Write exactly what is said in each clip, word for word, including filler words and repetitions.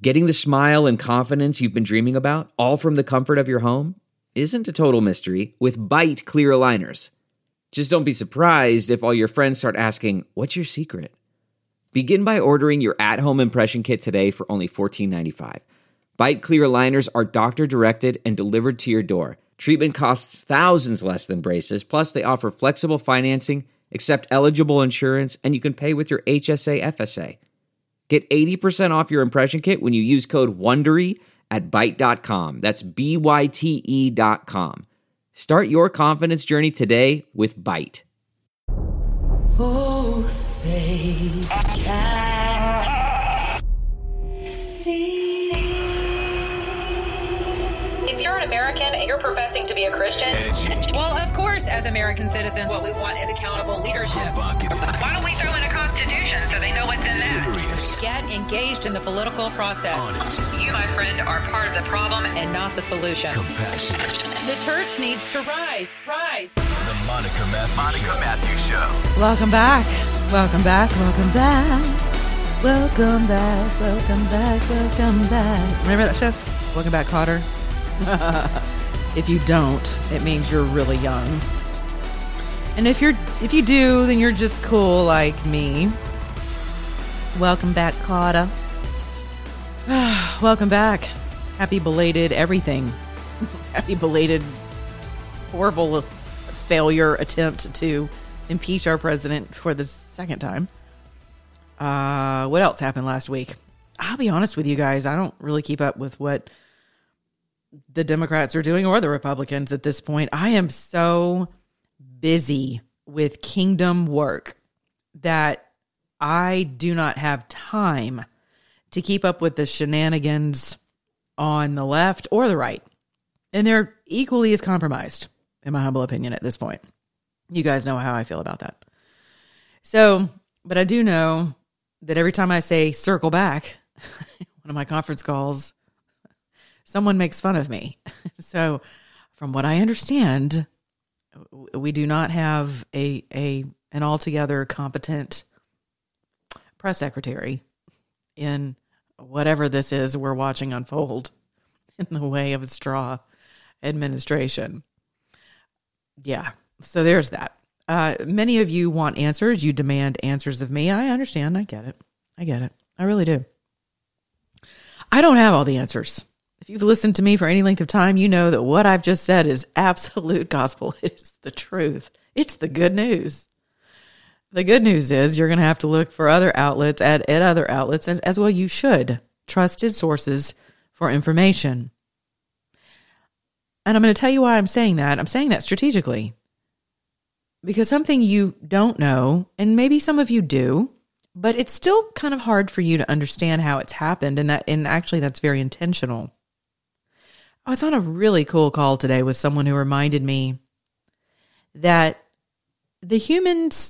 Getting the smile and confidence you've been dreaming about, all from the comfort of your home, isn't a total mystery with Byte clear aligners. Just don't be surprised if all your friends start asking, what's your secret? Begin by ordering your at-home impression kit today for only fourteen ninety-five. Byte clear aligners are doctor-directed and delivered to your door. Treatment costs thousands less than braces, plus they offer flexible financing, accept eligible insurance, and you can pay with your H S A F S A. Get eighty percent off your impression kit when you use code WONDERY at byte dot com. That's B Y T E dot com. Start your confidence journey today with Byte. Oh, say, can see. If you're an American and you're professing to be a Christian, well, of course, as American citizens, what we want is accountable leadership. why don't we throw in a constitution so they know what's in that? Get engaged in the political process. Honest. You, my friend, are part of the problem And not the solution. Compassionate. The church needs to rise. Rise. The Monica Matthews Monica Show. Matthews Show. Welcome back. Welcome back. Welcome back. Welcome back. Welcome back. Welcome back. Remember that show? Welcome Back, Cotter. If you don't, it means you're really young. And if you're if you do, then you're just cool like me. Welcome back, Cotter. Welcome back. Happy belated everything. Happy belated horrible failure attempt to impeach our president for the second time. Uh, what else happened last week? I'll be honest with you guys. I don't really keep up with what the Democrats are doing or the Republicans at this point. I am so busy with kingdom work that I do not have time to keep up with the shenanigans on the left or the right. And they're equally as compromised, in my humble opinion, at this point. You guys know how I feel about that. So, but I do know that every time I say circle back, one of my conference calls, someone makes fun of me. So from what I understand, we do not have a, a an altogether competent press secretary in whatever this is we're watching unfold in the way of a straw administration. Yeah, so there's that. Uh, many of you want answers. You demand answers of me. I understand. I get it. I get it. I really do. I don't have all the answers. If you've listened to me for any length of time, you know that what I've just said is absolute gospel. It's the truth. It's the good news. The good news is you're going to have to look for other outlets at, at other outlets, as, as well you should. Trusted sources for information. And I'm going to tell you why I'm saying that. I'm saying that strategically. Because something you don't know, and maybe some of you do, but it's still kind of hard for you to understand how it's happened, and that, and actually that's very intentional. I was on a really cool call today with someone who reminded me that the human's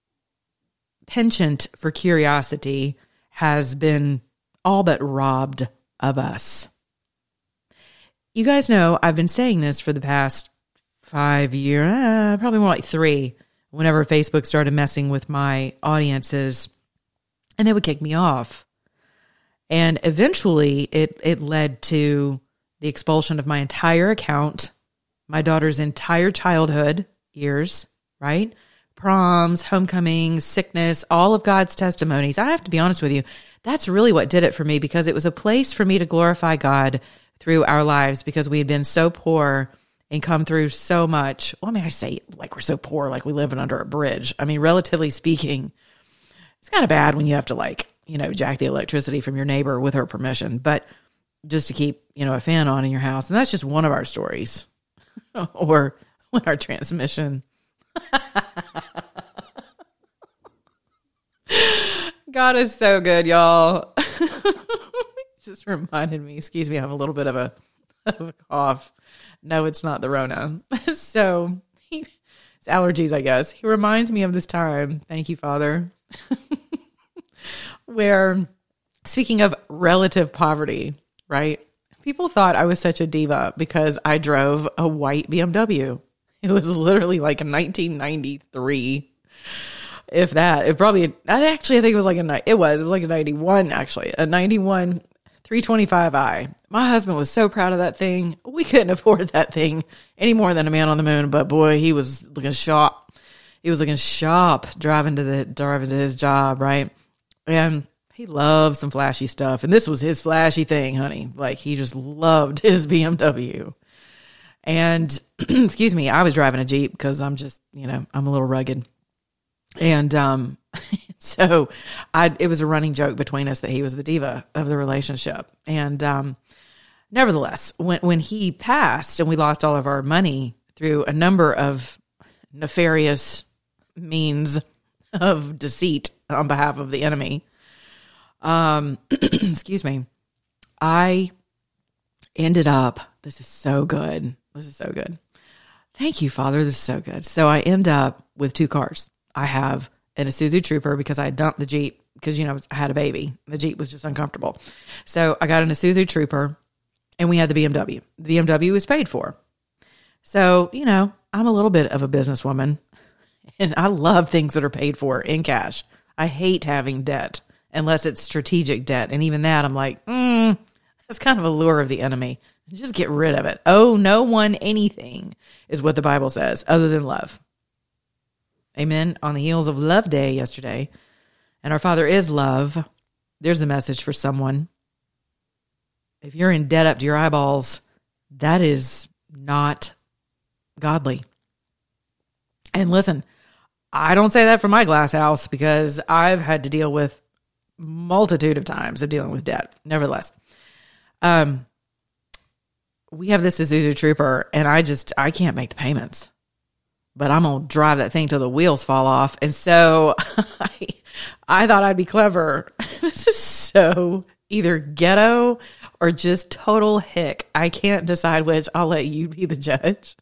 penchant for curiosity has been all but robbed of us. You guys know I've been saying this for the past five years, uh, probably more like three, whenever Facebook started messing with my audiences, and they would kick me off. And eventually it, it led to the expulsion of my entire account, my daughter's entire childhood years, right? Proms, homecomings, sickness, all of God's testimonies. I have to be honest with you. That's really what did it for me, because it was a place for me to glorify God through our lives, because we had been so poor and come through so much. Well, I mean, I say like we're so poor, like we live under a bridge. I mean, relatively speaking, it's kind of bad when you have to like, you know, jack the electricity from your neighbor with her permission, but just to keep, you know, a fan on in your house. And that's just one of our stories. Or when our transmission. God is so good, y'all. Just reminded me, excuse me, I have a little bit of a, of a cough. No, it's not the Rona. So he, it's allergies, I guess. He reminds me of this time. Thank you, Father. Where, speaking of relative poverty, right? People thought I was such a diva because I drove a white B M W. It was literally like a nineteen ninety-three, if that. It probably, actually, I think it was like a, it was, it was like a ninety-one, actually. A ninety-one three twenty-five i. My husband was so proud of that thing. We couldn't afford that thing any more than a man on the moon, but boy, he was looking sharp. He was looking sharp driving to the driving to his job, right? And he loved some flashy stuff. And this was his flashy thing, honey. Like, he just loved his B M W. And, excuse me, I was driving a Jeep because I'm just, you know, I'm a little rugged. And um, so I, it was a running joke between us that he was the diva of the relationship. And um, nevertheless, when, when he passed and we lost all of our money through a number of nefarious means of deceit on behalf of the enemy, um, excuse me, I ended up, this is so good. This is so good. Thank you, Father. This is so good. So I end up with two cars. I have an Isuzu Trooper because I dumped the Jeep because, you know, I had a baby. The Jeep was just uncomfortable. So I got an Isuzu Trooper and we had the B M W. The B M W was paid for. So, you know, I'm a little bit of a businesswoman and I love things that are paid for in cash. I hate having debt unless it's strategic debt. And even that, I'm like, mm, that's kind of a lure of the enemy. Just get rid of it. Oh, no one anything is what the Bible says other than love. Amen. On the heels of Love Day yesterday, and our Father is love, there's a message for someone. If you're in debt up to your eyeballs, that is not godly. And listen, I don't say that for my glass house because I've had to deal with multitude of times of dealing with debt. Nevertheless, um, we have this Isuzu Trooper, and I just, I can't make the payments. But I'm going to drive that thing till the wheels fall off. And so I, I thought I'd be clever. This is so either ghetto or just total hick. I can't decide which. I'll let you be the judge.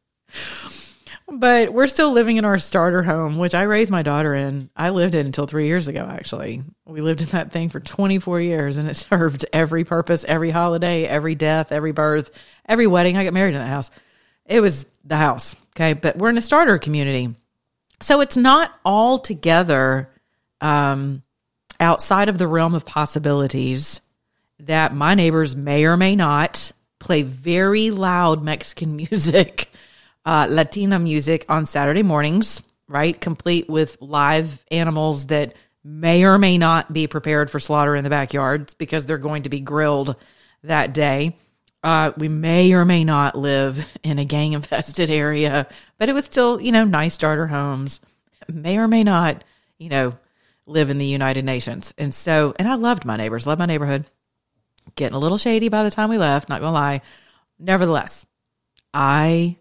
But we're still living in our starter home, which I raised my daughter in. I lived in until three years ago, actually. We lived in that thing for twenty-four years, and it served every purpose, every holiday, every death, every birth, every wedding. I got married in that house. It was the house, okay? But we're in a starter community. So it's not altogether um, outside of the realm of possibilities that my neighbors may or may not play very loud Mexican music, uh, Latina music on Saturday mornings, right? Complete with live animals that may or may not be prepared for slaughter in the backyards because they're going to be grilled that day. Uh, we may or may not live in a gang-infested area, but it was still, you know, nice starter homes. May or may not, you know, live in the United Nations. And so, and I loved my neighbors, loved my neighborhood. Getting a little shady by the time we left, not gonna lie. Nevertheless, I,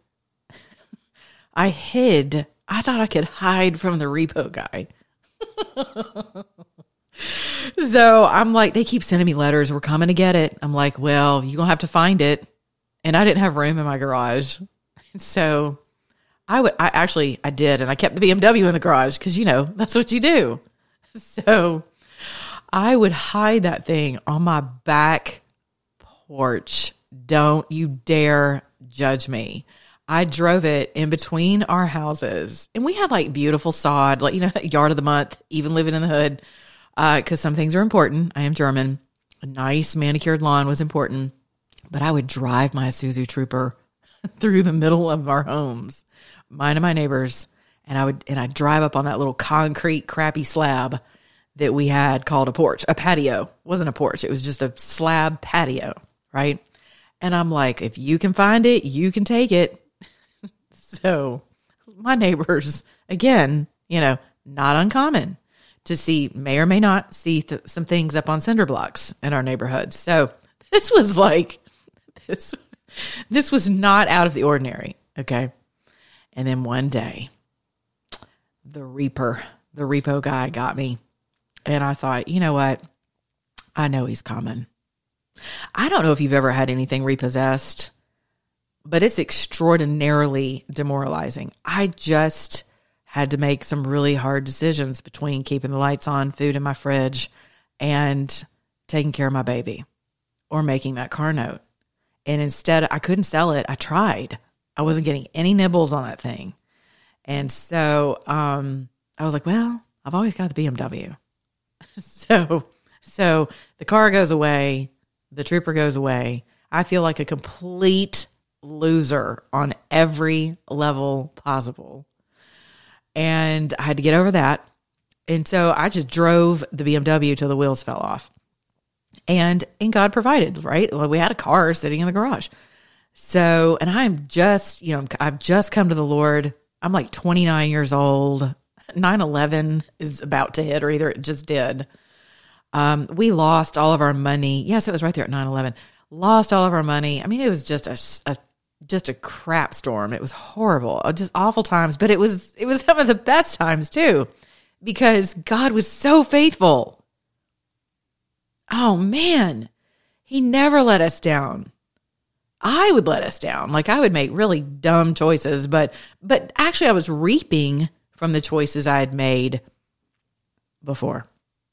I hid. I thought I could hide from the repo guy. So I'm like, they keep sending me letters. We're coming to get it. I'm like, well, you're going to have to find it. And I didn't have room in my garage. So I would, I actually, I did. And I kept the B M W in the garage because, you know, that's what you do. So I would hide that thing on my back porch. Don't you dare judge me. I drove it in between our houses. And we had like beautiful sod, like, you know, yard of the month, even living in the hood. Because uh, some things are important. I am German. A nice manicured lawn was important. But I would drive my Isuzu Trooper through the middle of our homes, mine and my neighbors. And I would and I'd drive up on that little concrete crappy slab that we had called a porch, a patio. It wasn't a porch. It was just a slab patio, right? And I'm like, if you can find it, you can take it. So my neighbors, again, you know, not uncommon to see, may or may not see th- some things up on cinder blocks in our neighborhoods. So this was like, this, this was not out of the ordinary. Okay. And then one day, the Reaper, the repo guy got me. And I thought, you know what? I know he's coming. I don't know if you've ever had anything repossessed, but it's extraordinarily demoralizing. I just had to make some really hard decisions between keeping the lights on, food in my fridge, and taking care of my baby or making that car note. And instead, I couldn't sell it. I tried. I wasn't getting any nibbles on that thing. And so um, I was like, well, I've always got the B M W. so, so the car goes away. the trooper goes away. I feel like a complete loser on every level possible. And I had to get over that. And so I just drove the B M W till the wheels fell off. And and God provided, right? Well, we had a car sitting in the garage. So, and I'm just, you know, I've just come to the Lord. I'm like twenty-nine years old. nine eleven is about to hit, or either it just did. Um, we lost all of our money. Yes, it was right there at nine eleven. Lost all of our money. I mean, it was just a, a just a crap storm. It was horrible, just awful times. But it was it was some of the best times too, because God was so faithful. Oh man, He never let us down. I would let us down. Like I would make really dumb choices, but but actually I was reaping from the choices I had made before.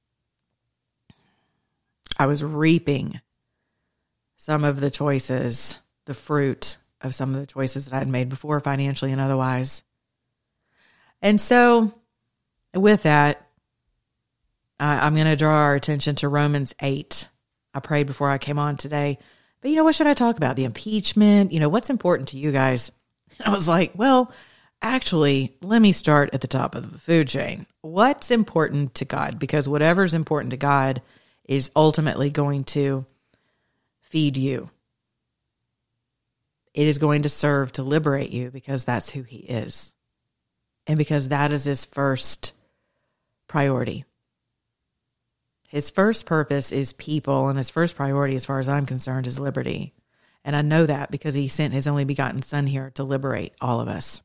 I was reaping some of the choices, the fruit of some of the choices that I had made before, financially and otherwise. And so with that, I, I'm going to draw our attention to Romans eight. I prayed before I came on today. But, you know, what should I talk about? The impeachment? You know, what's important to you guys? I was like, well, actually, let me start at the top of the food chain. What's important to God? Because whatever's important to God is ultimately going to feed you. It is going to serve to liberate you because that's who He is. And because that is His first priority. His first purpose is people, and His first priority, as far as I'm concerned, is liberty. And I know that because He sent His only begotten Son here to liberate all of us.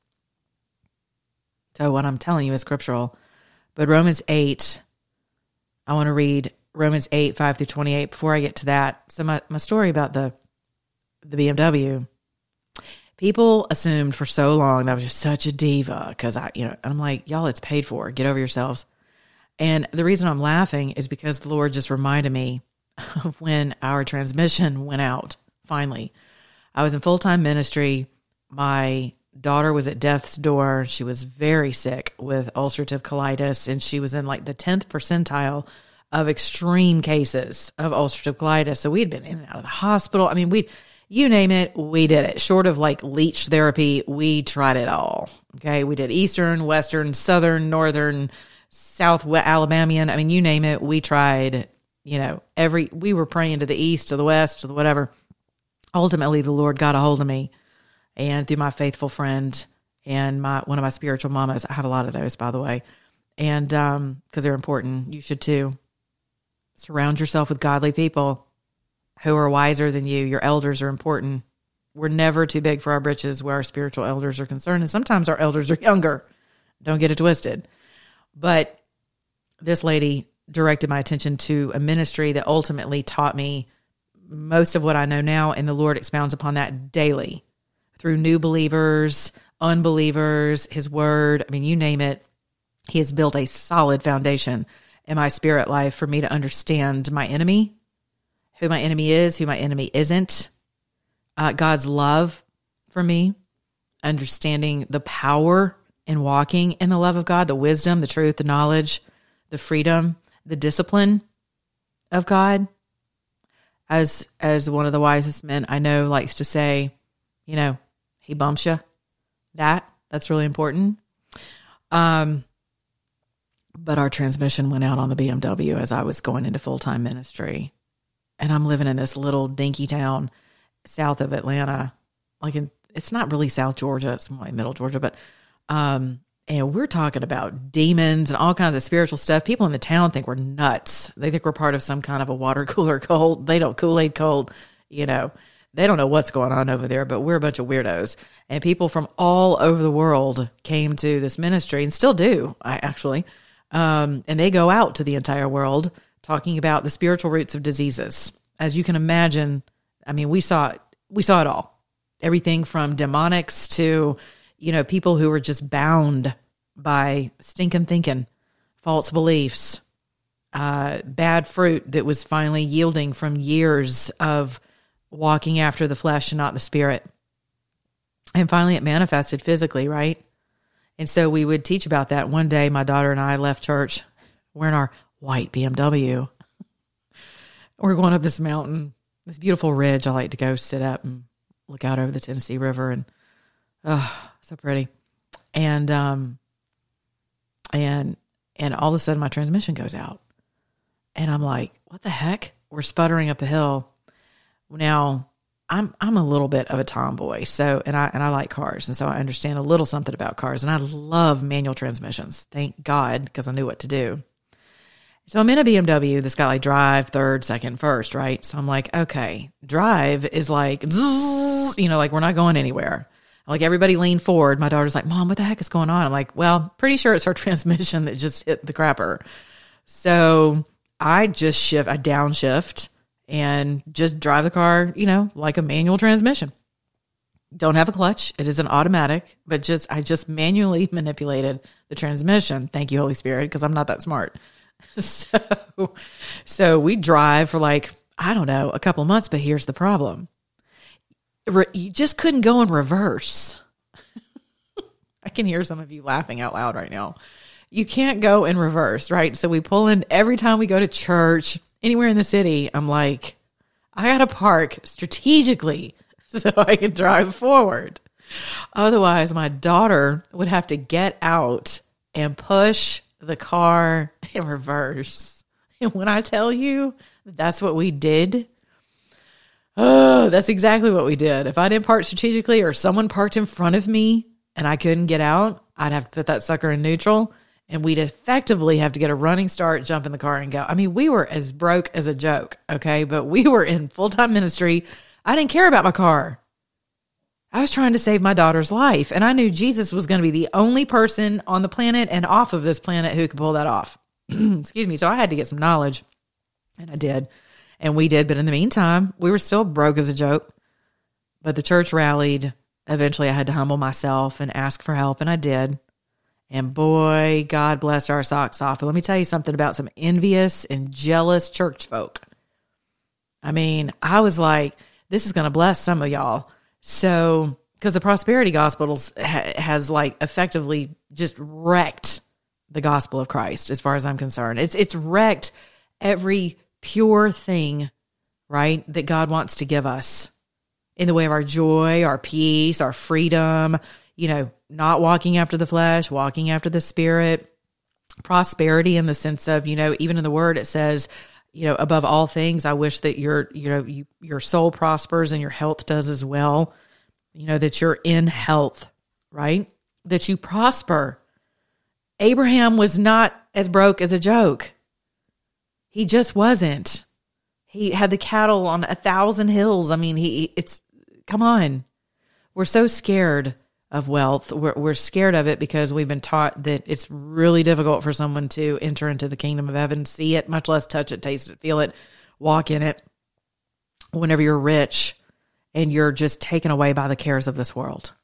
So what I'm telling you is scriptural. But Romans eight, I want to read Romans eight, five through twenty-eight before I get to that. So my, my story about the the B M W, people assumed for so long that I was just such a diva because I, you know, I'm like, y'all, it's paid for. Get over yourselves. And the reason I'm laughing is because the Lord just reminded me of when our transmission went out, finally. I was in full-time ministry. My daughter was at death's door. She was very sick with ulcerative colitis, and she was in like the tenth percentile of extreme cases of ulcerative colitis. So we'd been in and out of the hospital. I mean, we, you name it, we did it. Short of like leech therapy, we tried it all. Okay, we did Eastern, Western, Southern, Northern, South Alabamian. I mean, you name it, we tried, you know, every, we were praying to the east, to the west, to the whatever. Ultimately, the Lord got a hold of me, and through my faithful friend and my, one of my spiritual mamas. I have a lot of those, by the way. And, um, cause they're important. You should too. Surround yourself with godly people who are wiser than you. Your elders are important. We're never too big for our britches where our spiritual elders are concerned. And sometimes our elders are younger. Don't get it twisted. But this lady directed my attention to a ministry that ultimately taught me most of what I know now, and the Lord expounds upon that daily through new believers, unbelievers, His word. I mean, you name it. He has built a solid foundation in my spirit life for me to understand my enemy, who my enemy is, who my enemy isn't, uh, God's love for me, understanding the power in walking in the love of God, the wisdom, the truth, the knowledge, the freedom, the discipline of God. As as one of the wisest men I know likes to say, you know, He bumps you. That, that's really important. Um, but our transmission went out on the B M W as I was going into full-time ministry. And I'm living in this little dinky town south of Atlanta. Like in, it's not really South Georgia, it's more like middle Georgia, but Um, and we're talking about demons and all kinds of spiritual stuff. People in the town think we're nuts. They think we're part of some kind of a water cooler cult. They don't Kool-Aid cult, you know, they don't know what's going on over there, but we're a bunch of weirdos. And people from all over the world came to this ministry and still do, I actually. Um, and they go out to the entire world talking about the spiritual roots of diseases. As you can imagine, I mean, we saw, we saw it all. Everything from demonics to, you know, people who were just bound by stinking thinking, false beliefs, uh, bad fruit that was finally yielding from years of walking after the flesh and not the spirit. And finally it manifested physically, right? And so we would teach about that. One day my daughter and I left church. We're in our white B M W. We're going up this mountain. this beautiful ridge I like to go sit up and look out over the Tennessee River, and oh, so pretty. And um, and and all of a sudden my transmission goes out, and I'm like, what the heck? We're sputtering up the hill. Now I'm I'm a little bit of a tomboy, so and I and I like cars, and so I understand a little something about cars, and I love manual transmissions. Thank God, because I knew what to do. So I'm in a B M W that's got like drive, third, second, first, right? So I'm like, okay, drive is like, zzz, you know, like we're not going anywhere. Like everybody leaned forward. My daughter's like, Mom, what the heck is going on? I'm like, well, pretty sure it's our transmission that just hit the crapper. So I just shift, I downshift and just drive the car, you know, like a manual transmission. Don't have a clutch. It is an automatic, but just, I just manually manipulated the transmission. Thank you, Holy Spirit, because I'm not that smart. So, so we drive for like, I don't know, a couple of months, but here's the problem. Re- you just couldn't go in reverse. I can hear some of you laughing out loud right now. You can't go in reverse, right? So we pull in every time we go to church, anywhere in the city. I'm like, I got to park strategically so I can drive forward. Otherwise, my daughter would have to get out and push the car in reverse. And when I tell you that's what we did, oh, that's exactly what we did. If I didn't park strategically or someone parked in front of me and I couldn't get out, I'd have to put that sucker in neutral, and we'd effectively have to get a running start, jump in the car and go. I mean, we were as broke as a joke, okay? But we were in full-time ministry. I didn't care about my car. I was trying to save my daughter's life, and I knew Jesus was going to be the only person on the planet and off of this planet who could pull that off. Excuse me. So I had to get some knowledge, and I did, and we did. But in the meantime, we were still broke as a joke. But the church rallied. Eventually, I had to humble myself and ask for help, and I did. And boy, God blessed our socks off. But let me tell you something about some envious and jealous church folk. I mean, I was like, this is going to bless some of y'all. So, because the prosperity gospel ha- has like effectively just wrecked the gospel of Christ, as far as I'm concerned. It's it's wrecked every pure thing, right, that God wants to give us in the way of our joy, our peace, our freedom, you know, not walking after the flesh, walking after the Spirit, prosperity in the sense of, you know, even in the Word it says, you know, above all things, I wish that your, you know, you, your soul prospers and your health does as well. You know, that you're in health, right? That you prosper. Abraham was not as broke as a joke. He just wasn't. He had the cattle on a thousand hills. I mean, he, it's, come on. We're so scared of wealth. We're, we're scared of it because we've been taught that it's really difficult for someone to enter into the kingdom of heaven, see it, much less touch it, taste it, feel it, walk in it. Whenever you're rich and you're just taken away by the cares of this world,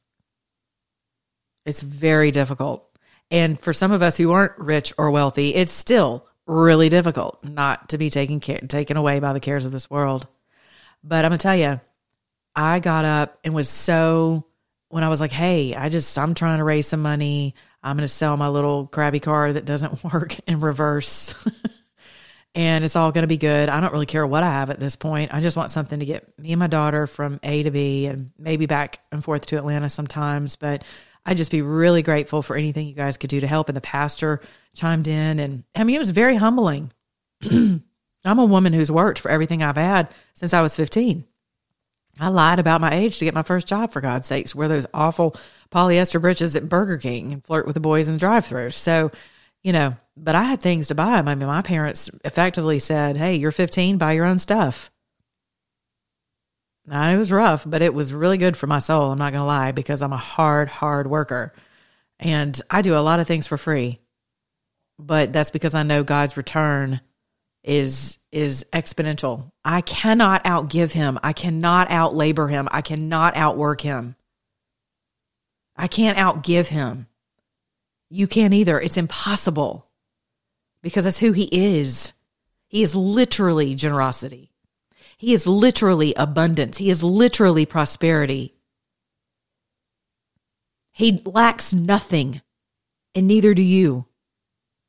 it's very difficult. And for some of us who aren't rich or wealthy, it's still really difficult not to be taken care, taken away by the cares of this world. But I'm gonna tell you, I got up and was so. When I was like, hey, I just, I'm trying to raise some money. I'm going to sell my little crappy car that doesn't work in reverse. And it's all going to be good. I don't really care what I have at this point. I just want something to get me and my daughter from A to B and maybe back and forth to Atlanta sometimes. But I'd just be really grateful for anything you guys could do to help. And the pastor chimed in. And I mean, it was very humbling. I'm a woman who's worked for everything I've had since I was fifteen. I lied about my age to get my first job, for God's sakes, wear those awful polyester breeches at Burger King and flirt with the boys in the drive-thru. So, you know, but I had things to buy. I mean, my parents effectively said, hey, you're fifteen, buy your own stuff. Now, it was rough, but it was really good for my soul. I'm not going to lie, because I'm a hard, hard worker. And I do a lot of things for free. But that's because I know God's return is is exponential. I cannot outgive him. I cannot outlabor him. I cannot outwork him. I can't outgive him. You can't either. It's impossible, because that's who he is. He is literally generosity. He is literally abundance. He is literally prosperity. He lacks nothing, and neither do you.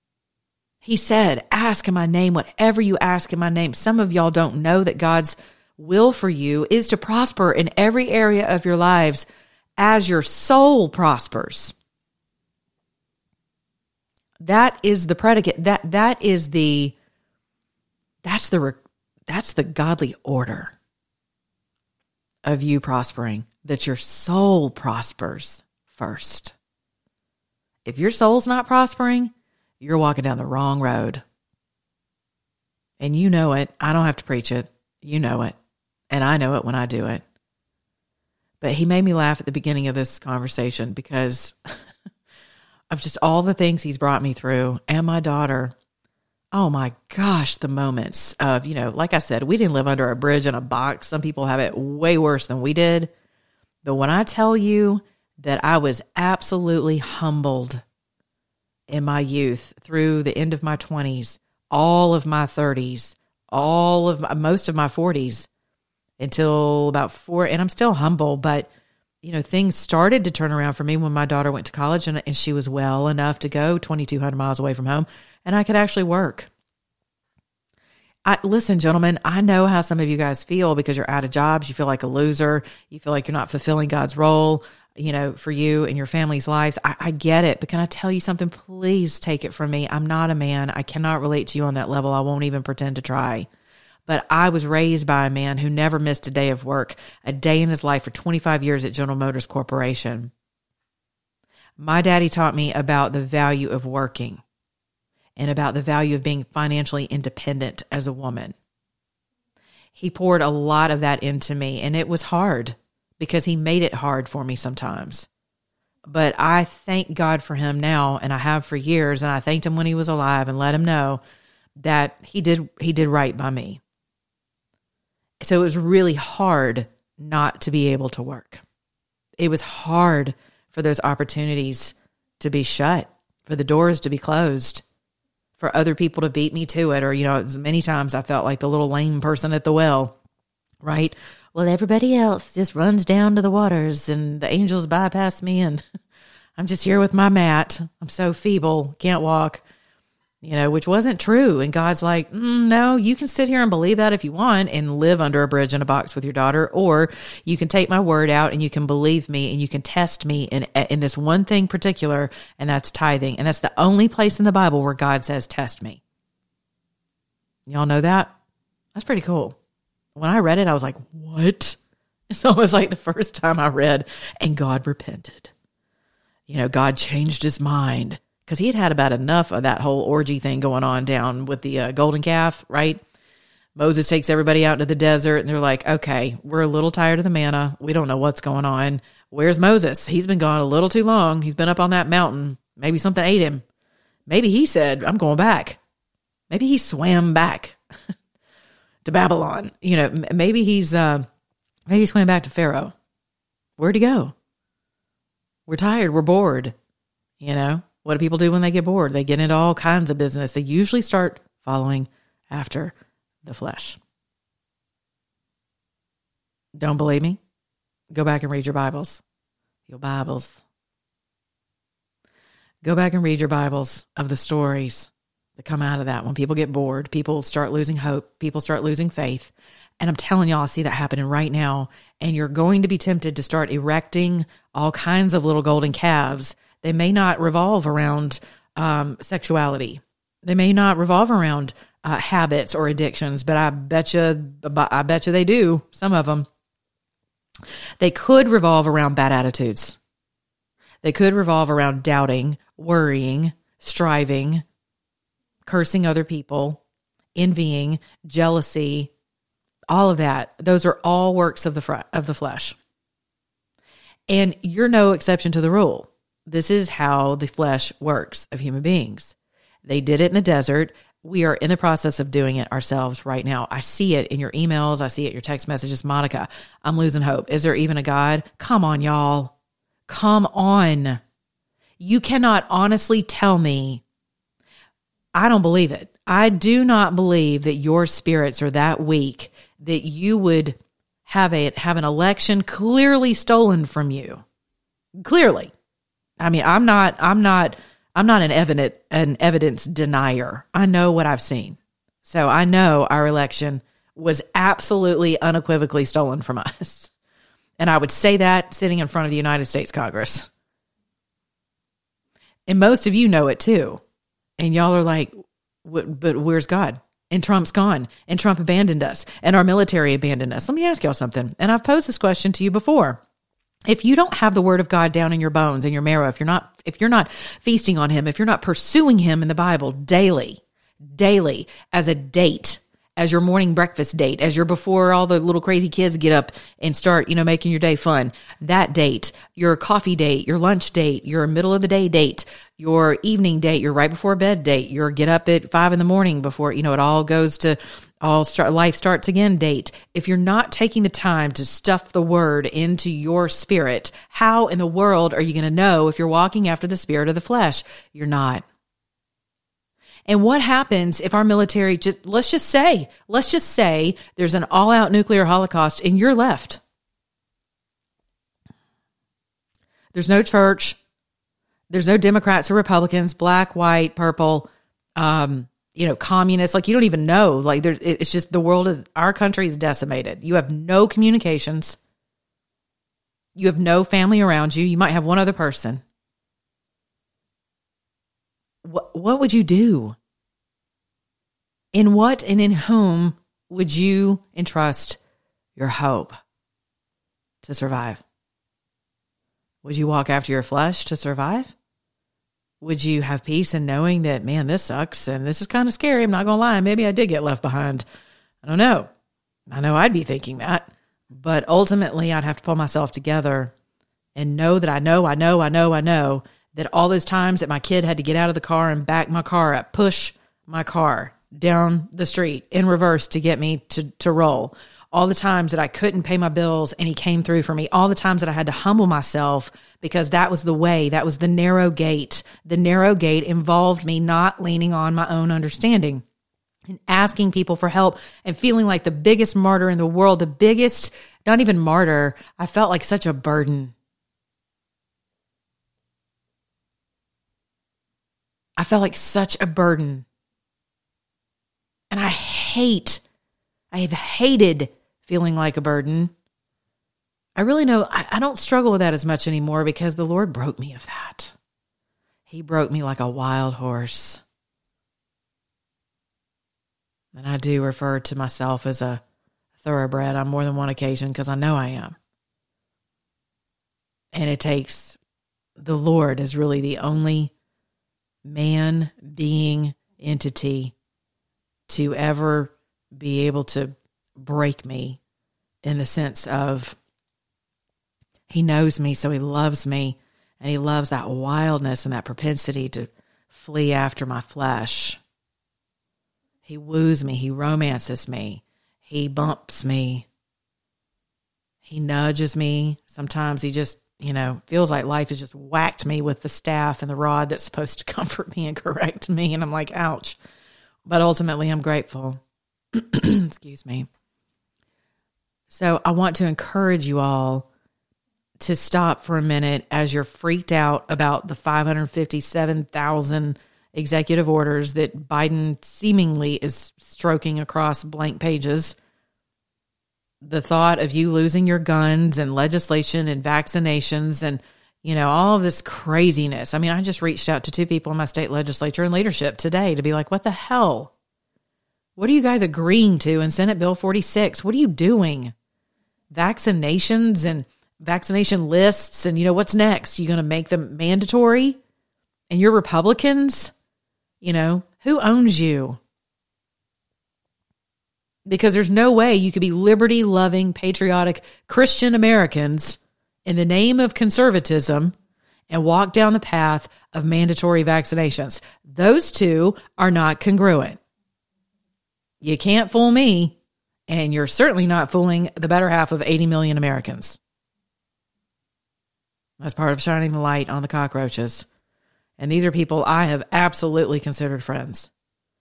He said, ask in my name, whatever you ask in my name. Some of y'all don't know that God's will for you is to prosper in every area of your lives as your soul prospers. That is the predicate. That that is the that's the that's the godly order of you prospering, that your soul prospers first. If your soul's not prospering, you're walking down the wrong road. And you know it. I don't have to preach it. You know it. And I know it when I do it. But he made me laugh at the beginning of this conversation because of just all the things he's brought me through. And my daughter, oh my gosh, the moments of, you know, like I said, we didn't live under a bridge in a box. Some people have it way worse than we did. But when I tell you that I was absolutely humbled in my youth through the end of my twenties, all of my thirties, all of my, most of my forties until about four, and I'm still humble, but you know, things started to turn around for me when my daughter went to college and, and she was well enough to go twenty-two hundred miles away from home and I could actually work. I, listen, gentlemen, I know how some of you guys feel because you're out of jobs. You feel like a loser. You feel like you're not fulfilling God's role, you know, for you and your family's lives. I, I get it. But can I tell you something? Please take it from me. I'm not a man. I cannot relate to you on that level. I won't even pretend to try. But I was raised by a man who never missed a day of work, a day in his life for twenty-five years at General Motors Corporation. My daddy taught me about the value of working and about the value of being financially independent as a woman. He poured a lot of that into me, and it was hard because he made it hard for me sometimes. But I thank God for him now, and I have for years, and I thanked him when he was alive and let him know that he did he did right by me. So it was really hard not to be able to work. It was hard for those opportunities to be shut, for the doors to be closed, for other people to beat me to it. Or, you know, as many times I felt like the little lame person at the well, right? Well, everybody else just runs down to the waters and the angels bypass me and I'm just here with my mat. I'm so feeble, can't walk. You know, which wasn't true. And God's like, mm, no, you can sit here and believe that if you want and live under a bridge in a box with your daughter, or you can take my word out and you can believe me and you can test me in, in this one thing particular, and that's tithing. And that's the only place in the Bible where God says, test me. Y'all know that? That's pretty cool. When I read it, I was like, what? It's almost like the first time I read, and God repented. You know, God changed his mind. Because he had had about enough of that whole orgy thing going on down with the uh, golden calf, right? Moses takes everybody out into the desert, and they're like, okay, we're a little tired of the manna. We don't know what's going on. Where's Moses? He's been gone a little too long. He's been up on that mountain. Maybe something ate him. Maybe he said, I'm going back. Maybe he swam back to Babylon. You know, maybe he's uh, maybe he swam back to Pharaoh. Where'd he go? We're tired. We're bored. You know? What do people do when they get bored? They get into all kinds of business. They usually start following after the flesh. Don't believe me? Go back and read your Bibles. Your Bibles. Go back and read your Bibles of the stories that come out of that. When people get bored, people start losing hope. People start losing faith. And I'm telling y'all, I see that happening right now. And you're going to be tempted to start erecting all kinds of little golden calves. They may not revolve around um, sexuality. They may not revolve around uh, habits or addictions, but I bet you, I bet you they do. Some of them. They could revolve around bad attitudes. They could revolve around doubting, worrying, striving, cursing other people, envying, jealousy, all of that. Those are all works of the fr- of the flesh. And you're no exception to the rule. This is how the flesh works of human beings. They did it in the desert. We are in the process of doing it ourselves right now. I see it in your emails. I see it in your text messages. Monica, I'm losing hope. Is there even a God? Come on, y'all. Come on. You cannot honestly tell me. I don't believe it. I do not believe that your spirits are that weak that you would have a have an election clearly stolen from you. Clearly. I mean, I'm not, I'm not, I'm not an evidence, an evidence denier. I know what I've seen. So I know our election was absolutely unequivocally stolen from us. And I would say that sitting in front of the United States Congress. And most of you know it too. And y'all are like, but where's God? And Trump's gone. And Trump abandoned us. And our military abandoned us. Let me ask y'all something. And I've posed this question to you before. If you don't have the word of God down in your bones, in your marrow, if you're not, if you're not feasting on him, if you're not pursuing him in the Bible daily, daily as a date, as your morning breakfast date, as you're before all the little crazy kids get up and start, you know, making your day fun, that date, your coffee date, your lunch date, your middle of the day date, your evening date, your right before bed date, your get up at five in the morning before, you know, it all goes to all start, life starts again date. If you're not taking the time to stuff the word into your spirit, how in the world are you going to know if you're walking after the spirit of the flesh? You're not. And what happens if our military just, let's just say, let's just say there's an all-out nuclear holocaust and you're left. There's no church. There's no Democrats or Republicans, black, white, purple, um, you know, communists. Like, you don't even know. Like, there, it's just the world is, our country is decimated. You have no communications. You have no family around you. You might have one other person. What, what would you do? In what and in whom would you entrust your hope to survive? Would you walk after your flesh to survive? Would you have peace in knowing that, man, this sucks and this is kind of scary. I'm not going to lie. Maybe I did get left behind. I don't know. I know I'd be thinking that. But ultimately, I'd have to pull myself together and know that I know, I know, I know, I know that all those times that my kid had to get out of the car and back my car up, push my car down the street in reverse to get me to, to roll. All the times that I couldn't pay my bills and he came through for me. All the times that I had to humble myself because that was the way. That was the narrow gate. The narrow gate involved me not leaning on my own understanding and asking people for help and feeling like the biggest martyr in the world, the biggest, not even martyr. I felt like such a burden. I felt like such a burden. And I hate, I have hated feeling like a burden. I really know, I, I don't struggle with that as much anymore because the Lord broke me of that. He broke me like a wild horse. And I do refer to myself as a thoroughbred on more than one occasion because I know I am. And it takes, the Lord is really the only man, being, entity to ever be able to break me in the sense of he knows me, so he loves me, and he loves that wildness and that propensity to flee after my flesh. He woos me, he romances me, he bumps me, he nudges me. Sometimes he just, you know, feels like life has just whacked me with the staff and the rod that's supposed to comfort me and correct me, and I'm like, ouch. But ultimately, I'm grateful. Excuse me. So I want to encourage you all to stop for a minute as you're freaked out about the five hundred fifty-seven thousand executive orders that Biden seemingly is stroking across blank pages. The thought of you losing your guns and legislation and vaccinations and, you know, all of this craziness. I mean, I just reached out to two people in my state legislature and leadership today to be like, what the hell? What are you guys agreeing to in Senate Bill forty-six? What are you doing? Vaccinations and vaccination lists and, you know, what's next? You going to make them mandatory? And you're Republicans? You know, who owns you? Because there's no way you could be liberty-loving, patriotic Christian Americans in the name of conservatism and walk down the path of mandatory vaccinations. Those two are not congruent. You can't fool me, and you're certainly not fooling the better half of eighty million Americans. As part of shining the light on the cockroaches. And these are people I have absolutely considered friends.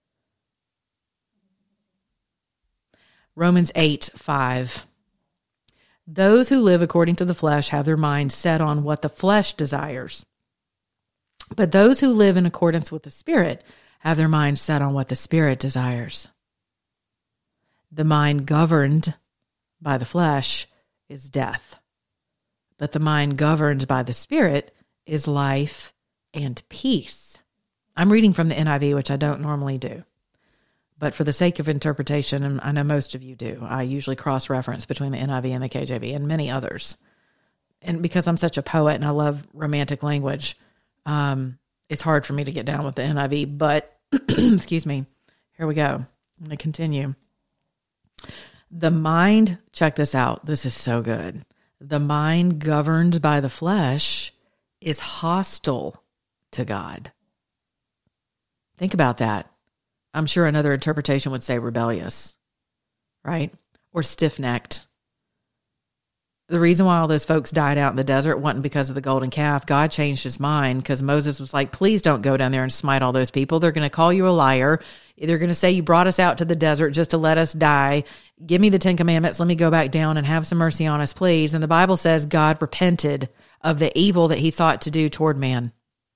Romans eight five. Those who live according to the flesh have their mind set on what the flesh desires. But those who live in accordance with the Spirit have their mind set on what the Spirit desires. The mind governed by the flesh is death, but the mind governed by the Spirit is life and peace. I'm reading from the N I V, which I don't normally do, but for the sake of interpretation, and I know most of you do, I usually cross-reference between the N I V and the K J V and many others. And because I'm such a poet and I love romantic language, um, it's hard for me to get down with the N I V, but excuse me, here we go. I'm going to continue. The mind, check this out. This is so good. The mind governed by the flesh is hostile to God. Think about that. I'm sure another interpretation would say rebellious, right? Or stiff-necked. The reason why all those folks died out in the desert wasn't because of the golden calf. God changed his mind because Moses was like, please don't go down there and smite all those people. They're going to call you a liar. They're going to say you brought us out to the desert just to let us die. Give me the Ten Commandments. Let me go back down and have some mercy on us, please. And the Bible says God repented of the evil that he thought to do toward man.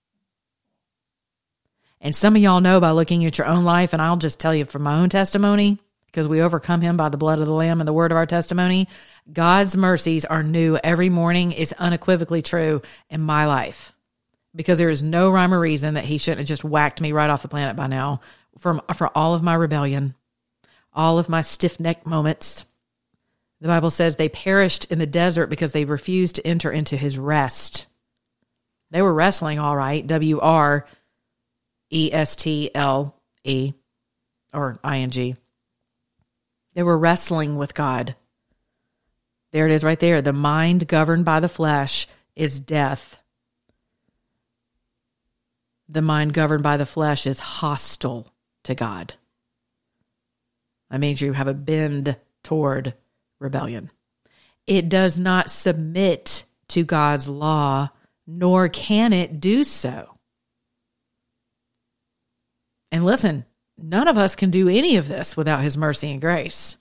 And some of y'all know by looking at your own life, and I'll just tell you from my own testimony, because we overcome him by the blood of the Lamb and the word of our testimony. God's mercies are new every morning is unequivocally true in my life, because there is no rhyme or reason that he shouldn't have just whacked me right off the planet by now for, for all of my rebellion, all of my stiff-necked moments. The Bible says they perished in the desert because they refused to enter into his rest. They were wrestling all right, W R E S T L E or I N G. They were wrestling with God. There it is right there. The mind governed by the flesh is death. The mind governed by the flesh is hostile to God. That means you have a bend toward rebellion. It does not submit to God's law, nor can it do so. And listen, none of us can do any of this without his mercy and grace.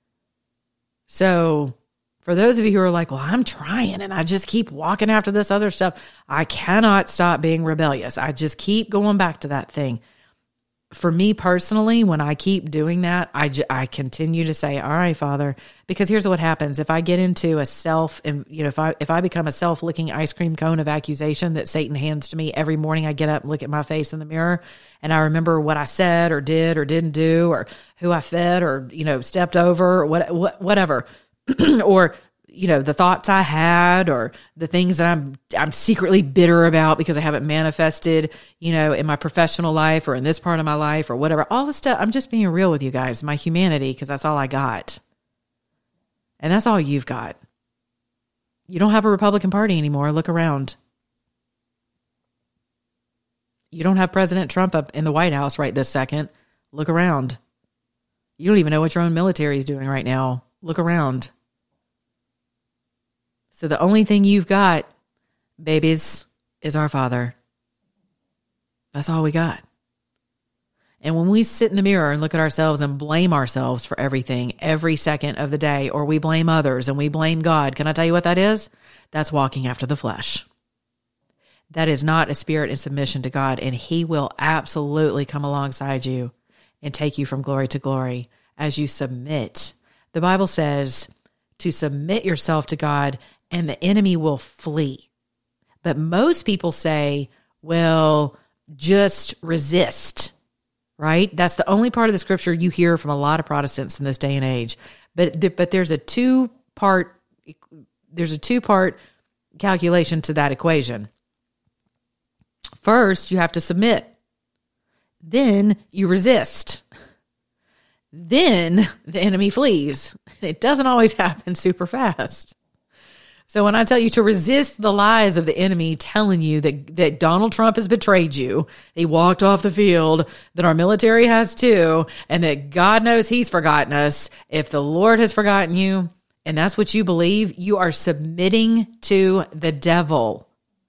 So for those of you who are like, well, I'm trying and I just keep walking after this other stuff, I cannot stop being rebellious. I just keep going back to that thing. For me personally, when I keep doing that, I, j- I continue to say, all right, Father, because here's what happens. If I get into a self, and you know, if I, if I become a self-licking ice cream cone of accusation that Satan hands to me every morning, I get up and look at my face in the mirror and I remember what I said or did or didn't do, or who I fed or, you know, stepped over or what, what whatever, or, you know, the thoughts I had or the things that I'm, I'm secretly bitter about because I haven't manifested, you know, in my professional life or in this part of my life or whatever, all this stuff. I'm just being real with you guys, my humanity, because that's all I got. And that's all you've got. You don't have a Republican Party anymore. Look around. You don't have President Trump up in the White House right this second. Look around. You don't even know what your own military is doing right now. Look around. So the only thing you've got, babies, is our Father. That's all we got. And when we sit in the mirror and look at ourselves and blame ourselves for everything every second of the day, or we blame others and we blame God, can I tell you what that is? That's walking after the flesh. That is not a spirit in submission to God, and he will absolutely come alongside you and take you from glory to glory as you submit. The Bible says to submit yourself to God and the enemy will flee. But most people say, well, just resist, right? That's the only part of the scripture you hear from a lot of Protestants in this day and age. But but there's a two-part there's a two-part calculation to that equation. First, you have to submit. Then you resist. Then the enemy flees. It doesn't always happen super fast. So when I tell you to resist the lies of the enemy telling you that, that Donald Trump has betrayed you, he walked off the field, that our military has too, and that God knows he's forgotten us, if the Lord has forgotten you, and that's what you believe, you are submitting to the devil.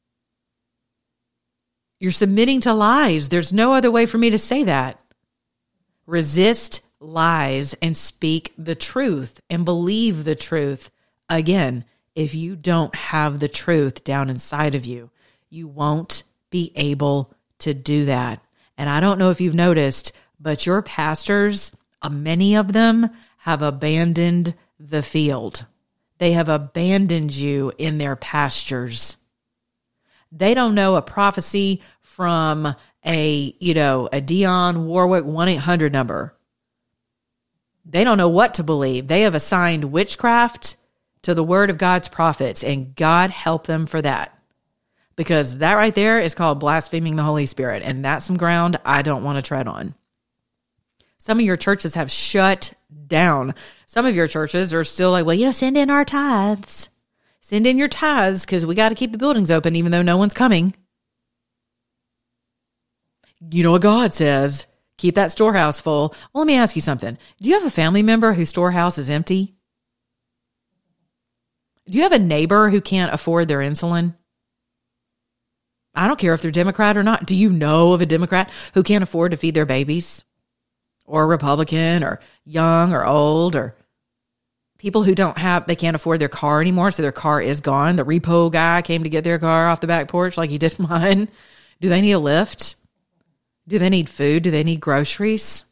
You're submitting to lies. There's no other way for me to say that. Resist lies and speak the truth and believe the truth. Again, if you don't have the truth down inside of you, you won't be able to do that. And I don't know if you've noticed, but your pastors, uh, many of them have abandoned the field. They have abandoned you in their pastures. They don't know a prophecy from a, you know, a Dionne Warwick one eight hundred number. They don't know what to believe. They have assigned witchcraft to the word of God's prophets, and God help them for that. Because that right there is called blaspheming the Holy Spirit, and that's some ground I don't want to tread on. Some of your churches have shut down. Some of your churches are still like, well, you know, send in our tithes. Send in your tithes because we got to keep the buildings open even though no one's coming. You know what God says? Keep that storehouse full. Well, let me ask you something. Do you have a family member whose storehouse is empty? Do you have a neighbor who can't afford their insulin? I don't care if they're Democrat or not. Do you know of a Democrat who can't afford to feed their babies? Or a Republican, or young or old, or people who don't have, they can't afford their car anymore, so their car is gone. The repo guy came to get their car off the back porch like he did mine. Do they need a lift? Do they need food? Do they need groceries?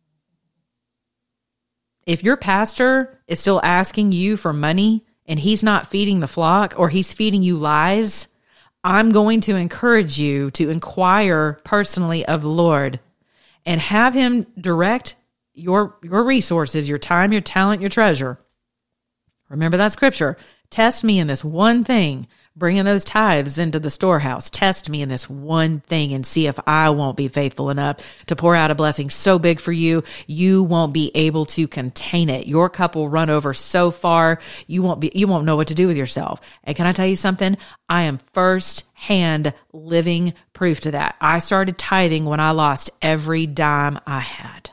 If your pastor is still asking you for money and he's not feeding the flock, or he's feeding you lies, I'm going to encourage you to inquire personally of the Lord and have him direct your, your resources, your time, your talent, your treasure. Remember that scripture. Test me in this one thing, bringing those tithes into the storehouse. Test me in this one thing and see if I won't be faithful enough to pour out a blessing so big for you, you won't be able to contain it. Your cup will run over so far, you won't be, you won't know what to do with yourself. And can I tell you something? I am first hand living proof to that. I started tithing when I lost every dime I had.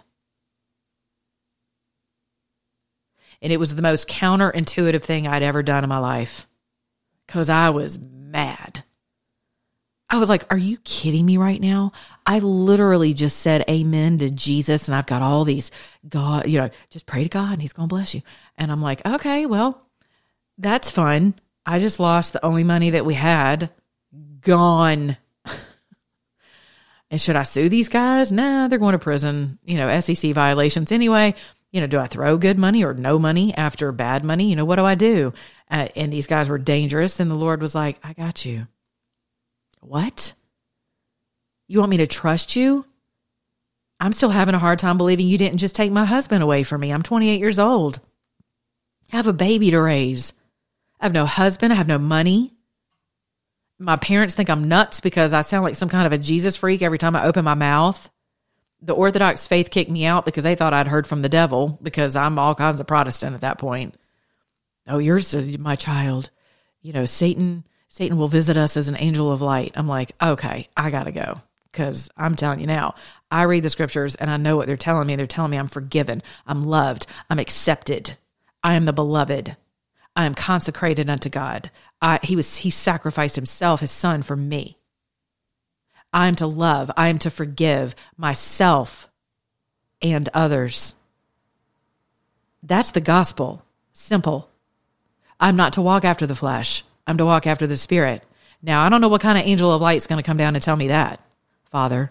And it was the most counterintuitive thing I'd ever done in my life. Because I was mad. I was like, are you kidding me right now? I literally just said amen to Jesus, and I've got all these, God, you know, just pray to God and he's going to bless you. And I'm like, okay, well, that's fun. I just lost the only money that we had. Gone. And should I sue these guys? Nah, they're going to prison. You know, S E C violations anyway. You know, do I throw good money or no money after bad money? You know, what do I do? Uh, and these guys were dangerous. And the Lord was like, I got you. What? You want me to trust you? I'm still having a hard time believing you didn't just take my husband away from me. I'm twenty-eight years old. I have a baby to raise. I have no husband. I have no money. My parents think I'm nuts because I sound like some kind of a Jesus freak every time I open my mouth. The Orthodox faith kicked me out because they thought I'd heard from the devil because I'm all kinds of Protestant at that point. Oh, you're my child. You know, Satan, Satan will visit us as an angel of light. I'm like, okay, I got to go because I'm telling you now, I read the scriptures and I know what they're telling me. They're telling me I'm forgiven. I'm loved. I'm accepted. I am the beloved. I am consecrated unto God. I, he was, he sacrificed himself, his son, for me. I am to love. I am to forgive myself and others. That's the gospel. Simple. I'm not to walk after the flesh. I'm to walk after the Spirit. Now, I don't know what kind of angel of light is going to come down and tell me that, Father.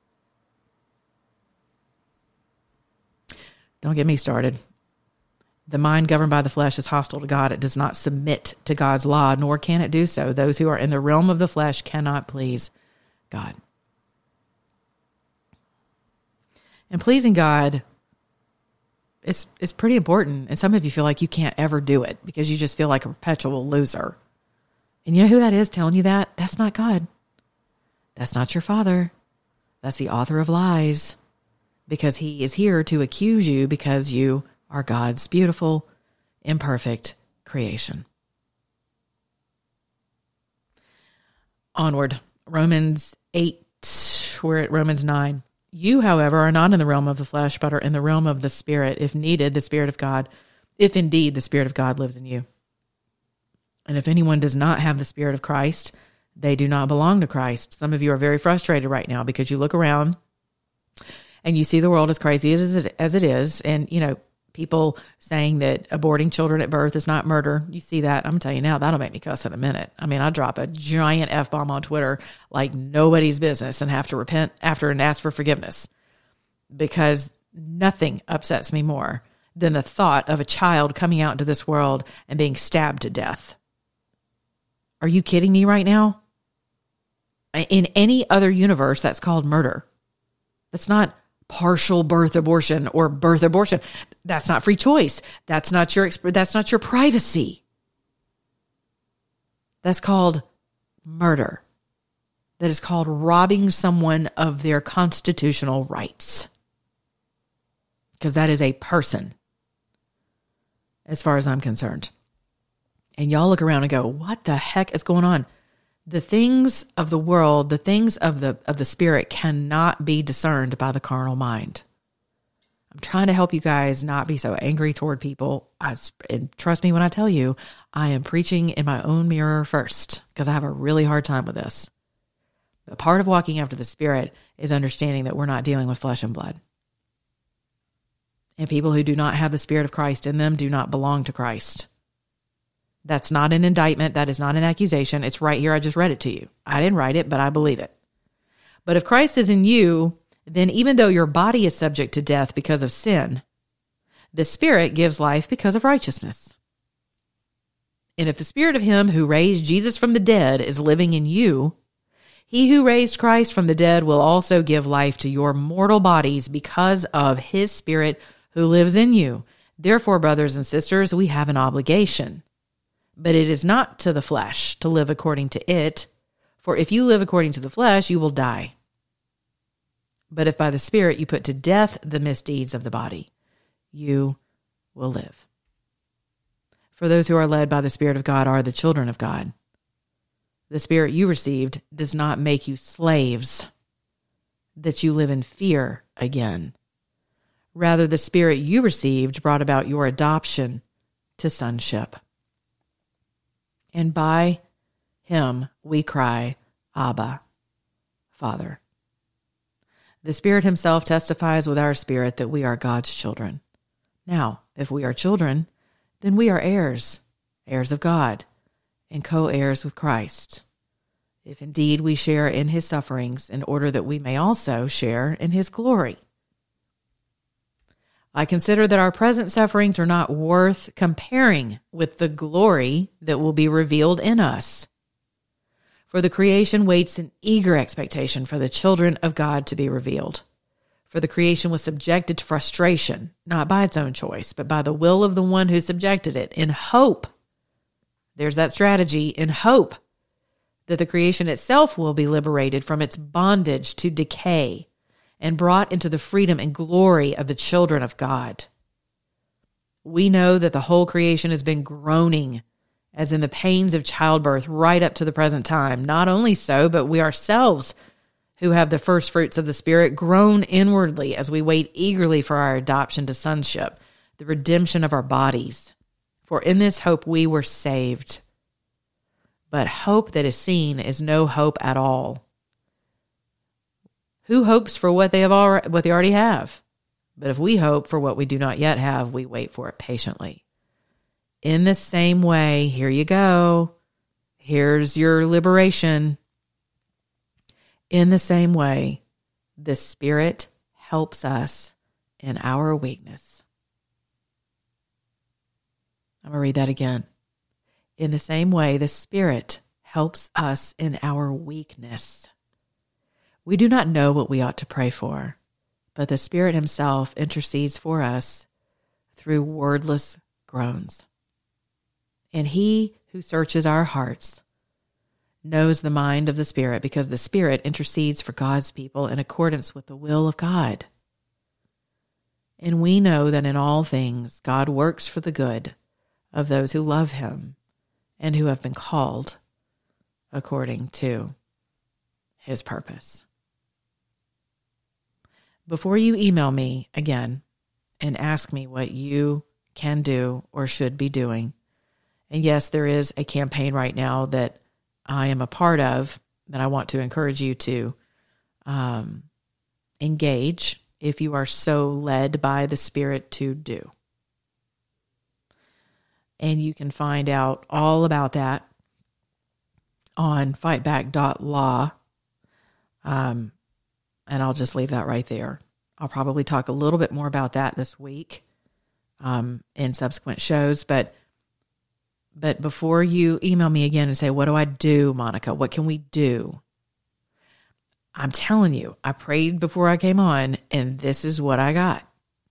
Don't get me started. The mind governed by the flesh is hostile to God. It does not submit to God's law, nor can it do so. Those who are in the realm of the flesh cannot please God. And pleasing God is, is pretty important. And some of you feel like you can't ever do it because you just feel like a perpetual loser. And you know who that is telling you that? That's not God. That's not your Father. That's the author of lies. Because he is here to accuse you because you are God's beautiful, imperfect creation. Onward. Romans eight, we're at Romans nine. You, however, are not in the realm of the flesh, but are in the realm of the Spirit, if needed, the Spirit of God, if indeed the Spirit of God lives in you. And if anyone does not have the Spirit of Christ, they do not belong to Christ. Some of you are very frustrated right now because you look around and you see the world as crazy as it, as it is. And, you know, people saying that aborting children at birth is not murder. You see that. I'm going to tell you now, that'll make me cuss in a minute. I mean, I drop a giant F-bomb on Twitter like nobody's business and have to repent after and ask for forgiveness because nothing upsets me more than the thought of a child coming out into this world and being stabbed to death. Are you kidding me right now? In any other universe, that's called murder. That's not partial birth abortion or birth abortion. That's not free choice. That's not your that's not your privacy. That's called murder. That is called robbing someone of their constitutional rights. Because that is a person, as far as I'm concerned. And y'all look around and go, what the heck is going on? The things of the world, the things of the of the spirit cannot be discerned by the carnal mind. I'm trying to help you guys not be so angry toward people. I, and trust me when I tell you, I am preaching in my own mirror first because I have a really hard time with this. But part of walking after the Spirit is understanding that we're not dealing with flesh and blood. And people who do not have the Spirit of Christ in them do not belong to Christ. That's not an indictment. That is not an accusation. It's right here. I just read it to you. I didn't write it, but I believe it. But if Christ is in you, then even though your body is subject to death because of sin, the Spirit gives life because of righteousness. And if the Spirit of him who raised Jesus from the dead is living in you, he who raised Christ from the dead will also give life to your mortal bodies because of his Spirit who lives in you. Therefore, brothers and sisters, we have an obligation. But it is not to the flesh to live according to it, for if you live according to the flesh, you will die. But if by the Spirit you put to death the misdeeds of the body, you will live. For those who are led by the Spirit of God are the children of God. The Spirit you received does not make you slaves, that you live in fear again. Rather, the Spirit you received brought about your adoption to sonship. And by him we cry, Abba, Father. The Spirit himself testifies with our spirit that we are God's children. Now, if we are children, then we are heirs, heirs of God, and co-heirs with Christ, if indeed we share in his sufferings, in order that we may also share in his glory. I consider that our present sufferings are not worth comparing with the glory that will be revealed in us. For the creation waits in eager expectation for the children of God to be revealed. For the creation was subjected to frustration, not by its own choice, but by the will of the one who subjected it, in hope. There's that strategy, in hope that the creation itself will be liberated from its bondage to decay and brought into the freedom and glory of the children of God. We know that the whole creation has been groaning as in the pains of childbirth right up to the present time. Not only so, but we ourselves who have the first fruits of the Spirit groan inwardly as we wait eagerly for our adoption to sonship, the redemption of our bodies. For in this hope we were saved. But hope that is seen is no hope at all. Who hopes for what they have already, what they already have? But if we hope for what we do not yet have, we wait for it patiently. In the same way, here you go. Here's your liberation. In the same way, the Spirit helps us in our weakness. I'm going to read that again. In the same way, the Spirit helps us in our weakness. We do not know what we ought to pray for, but the Spirit himself intercedes for us through wordless groans. And he who searches our hearts knows the mind of the Spirit, because the Spirit intercedes for God's people in accordance with the will of God. And we know that in all things God works for the good of those who love him and who have been called according to his purpose. Before you email me again and ask me what you can do or should be doing, and yes, there is a campaign right now that I am a part of that I want to encourage you to um, engage if you are so led by the Spirit to do. And you can find out all about that on fight back dot law. Um, and I'll just leave that right there. I'll probably talk a little bit more about that this week. um, in subsequent shows. But but before you email me again and say, what do I do, Monica? What can we do? I'm telling you, I prayed before I came on, and this is what I got.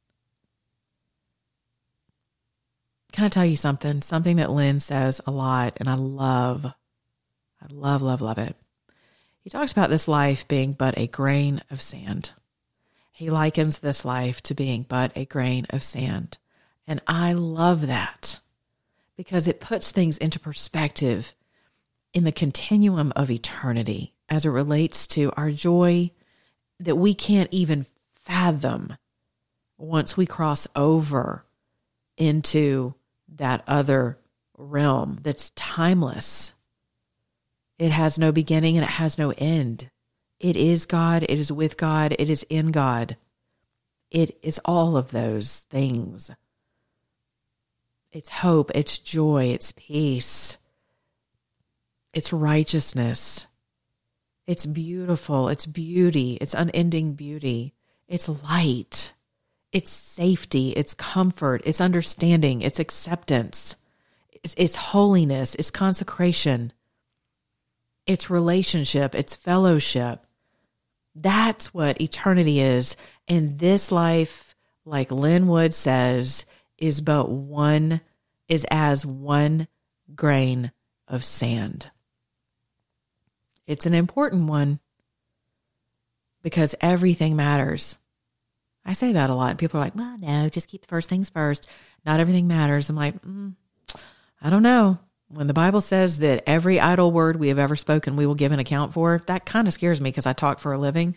Can I tell you something? Something that Lynn says a lot, and I love, I love, love, love it. He talks about this life being but a grain of sand. He likens this life to being but a grain of sand. And I love that because it puts things into perspective in the continuum of eternity as it relates to our joy that we can't even fathom once we cross over into that other realm that's timeless. It has no beginning and it has no end. It is God. It is with God. It is in God. It is all of those things. It's hope. It's joy. It's peace. It's righteousness. It's beautiful. It's beauty. It's unending beauty. It's light. It's safety. It's comfort. It's understanding. It's acceptance. It's, it's holiness. It's consecration. It's relationship. It's fellowship. That's what eternity is. And this life, like Lynn Wood says, is but one, is as one grain of sand. It's an important one because everything matters. I say that a lot. And people are like, well, no, just keep the first things first. Not everything matters. I'm like, mm, I don't know. When the Bible says that every idle word we have ever spoken, we will give an account for, that kind of scares me because I talk for a living.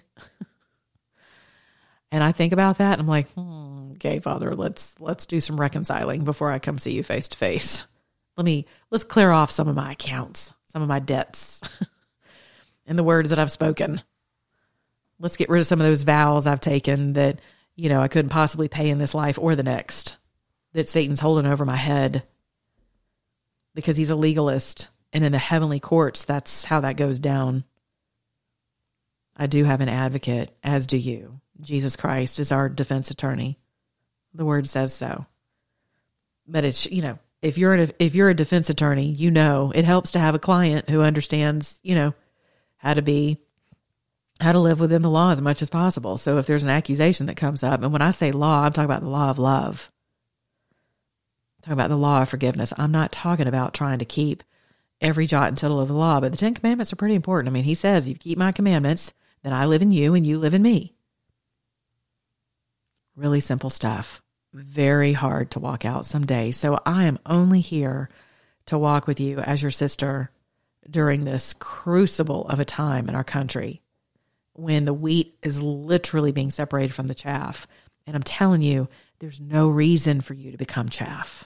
And I think about that and I'm like, hmm, okay, Father, let's, let's do some reconciling before I come see you face to face. Let me, let's clear off some of my accounts, some of my debts and the words that I've spoken. Let's get rid of some of those vows I've taken that, you know, I couldn't possibly pay in this life or the next, that Satan's holding over my head because he's a legalist. And in the heavenly courts, that's how that goes down. I do have an advocate, as do you. Jesus Christ is our defense attorney. The word says so. But it's, you know, if you're a, if you're a defense attorney, you know, it helps to have a client who understands, you know, how to be, how to live within the law as much as possible. So if there's an accusation that comes up, and when I say law, I'm talking about the law of love. I'm talking about the law of forgiveness. I'm not talking about trying to keep every jot and tittle of the law, but the Ten Commandments are pretty important. I mean, he says, you keep my commandments, then I live in you and you live in me. Really simple stuff. Very hard to walk out someday. So I am only here to walk with you as your sister during this crucible of a time in our country when the wheat is literally being separated from the chaff. And I'm telling you, there's no reason for you to become chaff.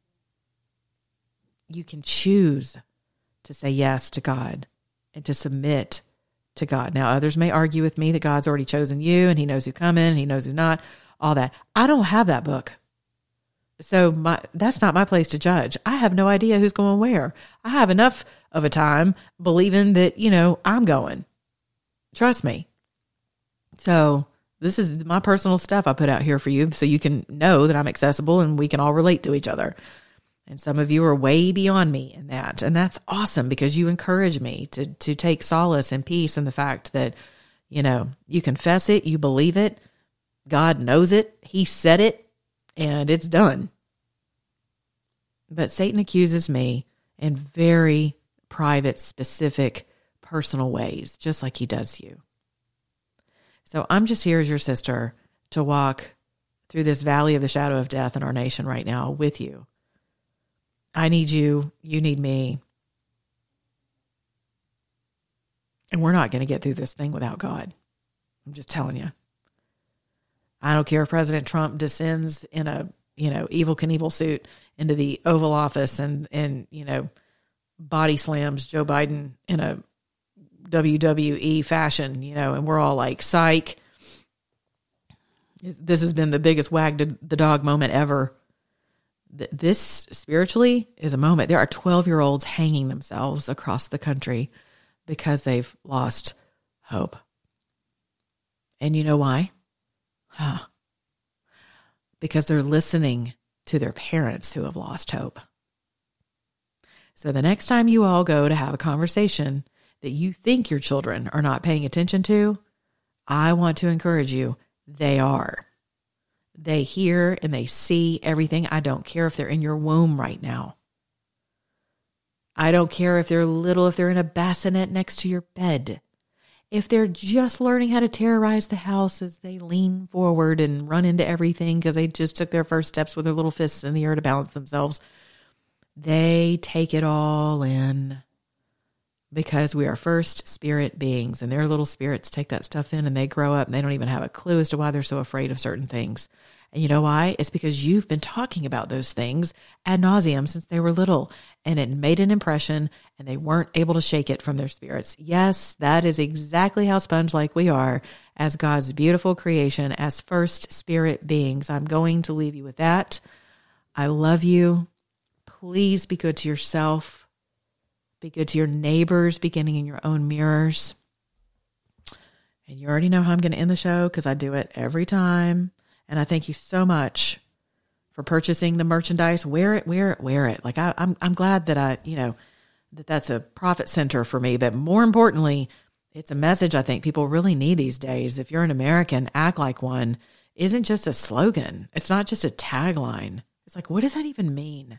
You can choose to say yes to God and to submit to God. Now, others may argue with me that God's already chosen you and he knows who come in, he knows who not, all that. I don't have that book. So my, that's not my place to judge. I have no idea who's going where. I have enough of a time believing that, you know, I'm going. Trust me. So this is my personal stuff I put out here for you so you can know that I'm accessible and we can all relate to each other. And some of you are way beyond me in that. And that's awesome because you encourage me to, to take solace and peace in the fact that, you know, you confess it, you believe it, God knows it, he said it, and it's done. But Satan accuses me in very private, specific, personal ways, just like he does you. So I'm just here as your sister to walk through this valley of the shadow of death in our nation right now with you. I need you. You need me. And we're not going to get through this thing without God. I'm just telling you. I don't care if President Trump descends in a, you know, Evel Knievel suit into the Oval Office and, and, you know, body slams Joe Biden in a W W E fashion, you know, and we're all like, psych. This has been the biggest wag to the dog moment ever. This spiritually is a moment. There are twelve-year-olds hanging themselves across the country because they've lost hope. And you know why? Huh. Because they're listening to their parents who have lost hope. So the next time you all go to have a conversation that you think your children are not paying attention to, I want to encourage you, they are. They hear and they see everything. I don't care if they're in your womb right now. I don't care if they're little, if they're in a bassinet next to your bed. If they're just learning how to terrorize the house as they lean forward and run into everything because they just took their first steps with their little fists in the air to balance themselves, they take it all in because we are first spirit beings, and their little spirits take that stuff in and they grow up and they don't even have a clue as to why they're so afraid of certain things. And you know why? It's because you've been talking about those things ad nauseum since they were little, and it made an impression and they weren't able to shake it from their spirits. Yes, that is exactly how sponge-like we are as God's beautiful creation, as first spirit beings. I'm going to leave you with that. I love you. Please be good to yourself. Be good to your neighbors, beginning in your own mirrors. And you already know how I'm going to end the show because I do it every time. And I thank you so much for purchasing the merchandise. Wear it, wear it, wear it. Like I, I'm, I'm glad that I, you know, that that's a profit center for me. But more importantly, it's a message I think people really need these days. If you're an American, act like one isn't just a slogan. It's not just a tagline. It's like, what does that even mean?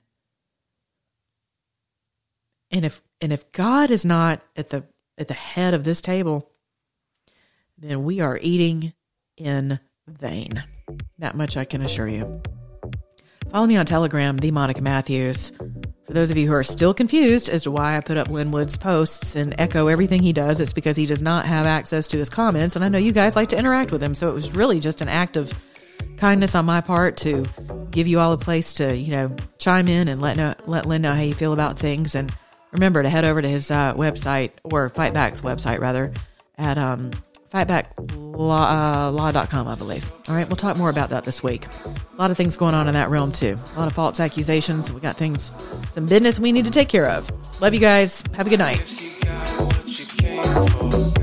And if and if God is not at the at the head of this table, then we are eating in vain. That much I can assure you. Follow me on Telegram, the Monica Matthews. For those of you who are still confused as to why I put up Linwood's posts and echo everything he does, it's because he does not have access to his comments, and I know you guys like to interact with him, so it was really just an act of kindness on my part to give you all a place to, you know, chime in and let know, let Lynn know how you feel about things. And remember to head over to his uh, website, or Fight Back's website rather, at um, fight back law dot com, I believe. All right, we'll talk more about that this week. A lot of things going on in that realm too. A lot of false accusations. We got things, some business we need to take care of. Love you guys. Have a good night.